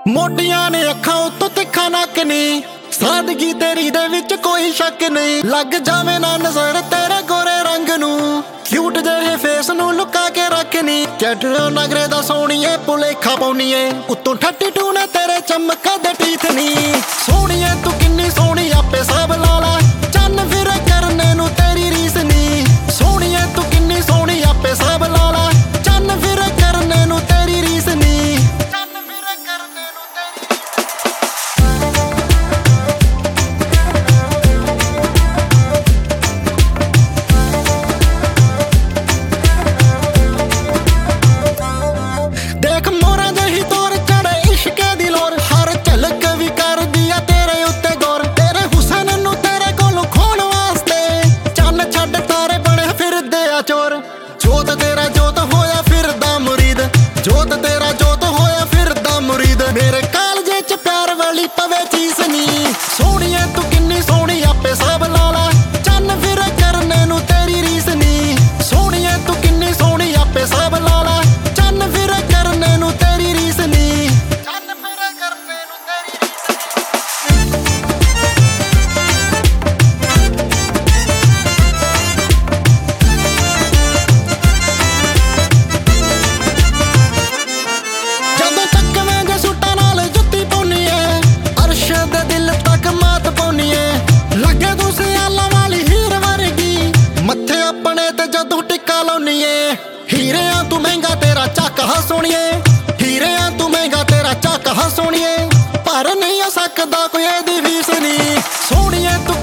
ਮੋਟੀਆਂ ਨੇ ਅੱਖਾਂ ਉੱਤੋਂ ਤਿੱਖਾ ਨੱਕ ਨੀ, ਸਾਦਗੀ ਤੇਰੀ ਦੇ ਵਿੱਚ ਕੋਈ ਸ਼ੱਕ ਨਹੀਂ। ਲੱਗ ਜਾਵੇ ਨਾ ਨਜ਼ਰ ਤੇਰੇ ਗੋਰੇ ਰੰਗ ਨੂੰ, ਕਿਊਟ ਜਿਹੇ ਫੇਸ ਨੂੰ ਲੁਕਾ ਕੇ ਰੱਖਨੀ। ਚਟੋ ਨਗਰੇ ਦਾ ਸੋਹਣੀਏ ਭੁਲੇਖਾ ਪਾਉਣੀਏ, ਉੱਤੋਂ 32 ਨੇ ਤੇਰੇ ਚਮਕਦੇ ਟੀਥ ਨੀ। ਸੋਹਣੀਏ ਤੂੰ ਕਿੰਨੀ ਸੋਹਣੀ ਆਪੇ ਸਭ ਲਾ ਲਾ, ਚੰਨ ਫਿਰ ਕਰਨੇ ਨੂੰ ਤੇਰੀ ਰੀਸ ਨੀ। ਸੋਹਣੀਏ ਤੂੰ ਕਿੰਨੀ ਸੋਹਣੀ ਆਪੇ ਸਭ ਲਾ ਲਾ, ਚੰਨ ਫਿਰ ਕਰਨੇ ਨੂੰ ਤੇਰੀ ਰੀਸ ਨੀ। ਦੇਖ ਮੋਰਾਂ ਜਿਹੀ ਤੋਰ ਚੜੇ ਇਸ਼ਕੇ ਦੀ ਲੋਰ, ਹਰ ਝਲਕ ਵੀ ਕਰਦੀ ਆ ਤੇਰੇ ਉੱਤੇ ਗੌਰ। ਤੇਰੇ ਹੁਸਨ ਨੂੰ ਤੇਰੇ ਕੋਲੋਂ ਖੋਣ ਵਾਸਤੇ, ਚੰਨ ਛੱਡ ਤਾਰੇ ਬਣੇ ਫਿਰਦੇ ਆ ਚੋਰ। ਜੋਤ ਤੇਰਾ ਜੋਤ ਹੋਇਆ ਫਿਰਦਾ ਮੁਰੀਦ, ਜੋਤ ਤੇਰਾ ਜੋਤ ਹੋਇਆ ਫਿਰਦਾ ਮੁਰੀਦ। ਮੇਰੇ ਕਾਲਜੇ ਚ ਪਿਆਰ ਵਾਲੀ ਪਵੇ ਚੀਸ ਨੀ। ਸੋਹਣੀਏ ਤੂੰ ਕਿੰਨੀ ਸੋਹਣੀ ਆਪੇ ਸਭ ਲਾ ਲਾ, ਚੰਨ ਫਿਰ ਕਰਨੇ ਨੂੰ ਤੇਰੀ ਰੀਸ ਨੀ। ਸੋਹਣੀਏ ਤੂੰ ਕਿੰਨੀ ਸੋਹਣੀ ਆਪੇ ਸਭ ਲਾ ਲਾ, ਚੰਨ ਫਿਰ ਕਰਨੇ ਨੂੰ ਤੇਰੀ ਰੀਸ ਨੀ। ਚੰਨ ਫਿਰ ਕਰਨੇ ਨੂੰ ਤੇਰੀ ਰੀਸ ਨੀ। ਜਦੋਂ ਚੱਕਵੇਂ ਜੇ ਸੂਟਾਂ ਨਾਲ ਜੁੱਤੀ ਪਾਉਣੀ ਏ, ਅਰਸ਼ ਦੇ ਦਿਲ ਤੱਕ ਮਾਤ ਪਾਉਣੀ ਏ। ਲੱਗੇ ਤੂੰ ਸਿਆਲਾਂ ਵਾਲੀ ਹੀਰ ਵਰਗੀ, ਮੱਥੇ ਆਪਣੇ ਤੇ ਜਦੋਂ ਟਿੱਕਾ ਲਾਉਣੀ ਏ। ਹੀਰਿਆਂ ਤੂੰ ਮਹਿੰਗਾ ਤੇਰਾ ਚੱਕ ਹਾ ਸੋਹਣੀਏ, ਹੀਰਿਆਂ ਤੂੰ ਮਹਿੰਗਾ ਤੇਰਾ ਚੱਕ ਹਾ ਸੋਹਣੀਏ। ਪਰ ਨਹੀਂ ਆ ਸਕਦਾ ਕੋਈ ਇਹਦੀ ਫੀਸ ਨੀ। ਸੋਹਣੀਏ ਤੂੰ